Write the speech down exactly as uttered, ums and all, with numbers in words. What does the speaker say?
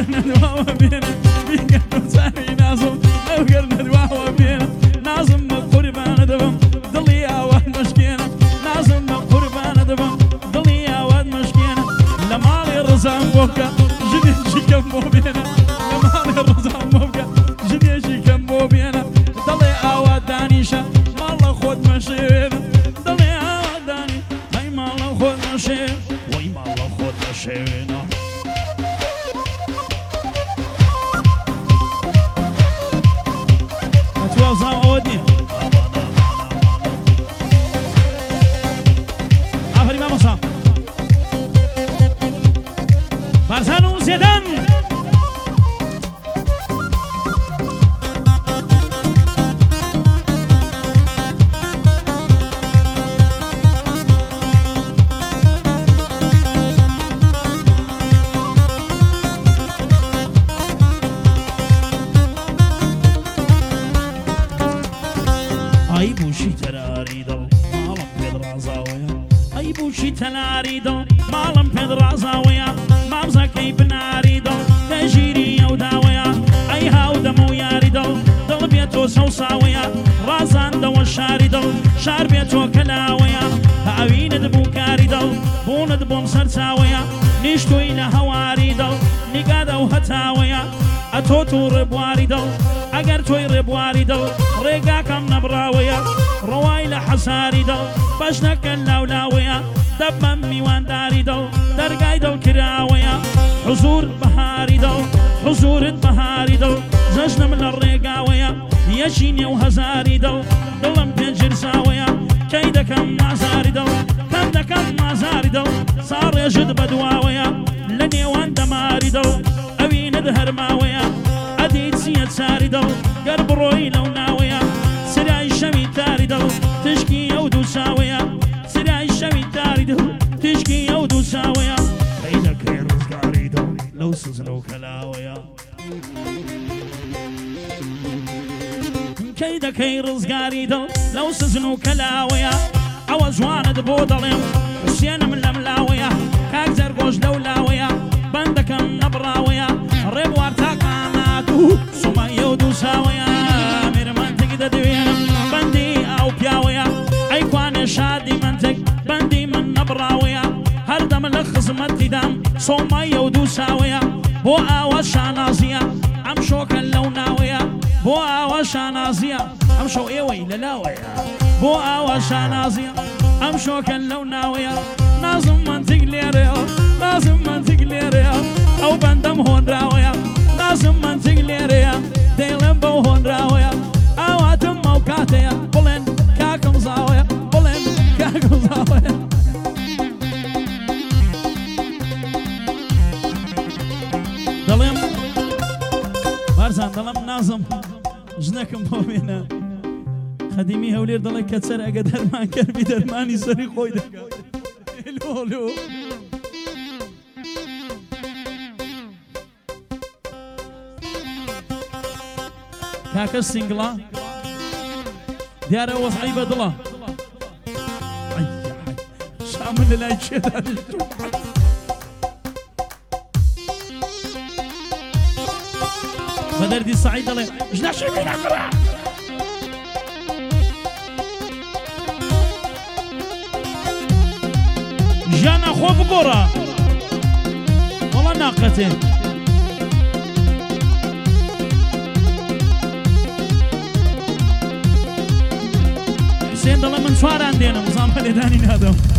ندواوە بێنە بیگەن و چاوی نازم ئەوگەر ندواوە بێنە نازم بە قوربانە دەبم دڵی ئاوات مەشکێنە نازم بە قوربانە دەبم دڵی ئاوات مەشکێنە لە ماڵی ڕزام بۆ بکە ژنێکی کەم بۆ بێنە لە ماڵی ڕزام بۆ بکە ژنێکی کەم بۆ بێنە دڵێ ئاوات دانیشە ماڵە خۆت مەشێنە دڵێ ئاوات دانی ئەی ماڵە خۆت مەشێن وەی ماڵە خۆت مەشێنە ئەتوازاو ئەوە نییە ئافرین مامۆستا بارزان و زێدان ئەی بوشی تەلاری دڵ ماڵم پێت ڕازاوەیە ئەی بوشی تەلاری دڵ ماڵم پێت ڕازاوەیە مامزەکەی بناری دڵ تەژیری ئەو داوەیە ئەی هاودەم و یاری دڵ دڵ بێتۆ سەوساوەیە ڕازاندەوە شاری دڵ شار بێتۆ کەلاوەیە هاوینت بوو کاری دڵ بوونت بۆم سەرچاوەیە نیشتووی لە هەواری دڵ نیگادە و هەتاوەیە ئەتۆ تو ڕێبواری دڵ ئەگەر تۆی ڕێبواری دڵ ڕێگاکەم نەبراوەیە ڕەوای لە حەساری دڵ بەش نەکەن لاولاوەیە دەبمەم میوانداری دڵ دەرگای دڵ کراوەیە حزور بەهاری دڵ حزورت بەهاری دڵ جەژنم لە ڕێگاوەیە یەکی نێو هەزاری دڵ دڵم پێنجرساوەیە کەی دەکەم مازاری دڵ کەم دەکەم مازاری دڵ ساڕێژت بەدواوەیە لە نێوان دەماری دڵ ئەوینت هەرماوەیە ئەدی چیە چاری دڵ گەر بڕۆی لەو ناوەیە سرای شەوی تاری دڵ تشکی ئەو دوو چاوەیە سرای شەوی تاری دڵ تشکی ئەو دوو چاوەیە کەی دەکەی ڕزگاری دڵ لەو سزن و کەلاوەیە کەی دەکەی ڕزگاری دڵ لەو سزن و کەلاوەیە ئەوە جوانت بۆ دەڵێم حوسێنم لەم لاوەیە کاک جەرگۆش لەو لاوەیە بەندەکەم نەبراوەیە ڕێبوار تاقامات و سومایە و دوو چاوەیە میرمانتێک دەدەوێنم بەندی ئەو پیاوەیە ئەی کوانێ شادی منتێک بەندی من نەبراوەیە هەردەم لە خزمەتیدام سۆمایە و دوو چاوەیە بۆ ئاوە شانازیە ئەم شۆکە لەو ناوەیە بۆ ئاوە شانازیە ئەم شەو ئێوەی لە لاوەیە بۆ ئاوە شانازیە ئەم شۆکە لەو ناوەیە نازم منتیک لێرەیە نازم منتیک لێرەیە ئەو بەندەم هۆنراوەیە نازم منتیک لێرەیە دەیڵێم بەو هۆنراوەیە ئاواتم ئەو کاتەیە بڵێن کاکەم زاوەیە بڵێن کاکەم زاوەیە دەڵێم بارزان دەڵێم نازم ژنەکەم بۆ بێنە خەدیمی هەولێر دەڵێ کەچەر ئەگە دەرمان کەربی دەرمانی سەری خۆی دەکات هێلۆ کاکە سینگڵە دیارە وەزعی بەدڵە شامن لە لای کێدا بە دەردی سەعید دەڵێ ژنە شەوی نەکڕە ژیانە خۆ بگۆڕە وەڵا ناقەتێ حسێن دەڵێ من چواران دێنم زان بە لێدانی نادەم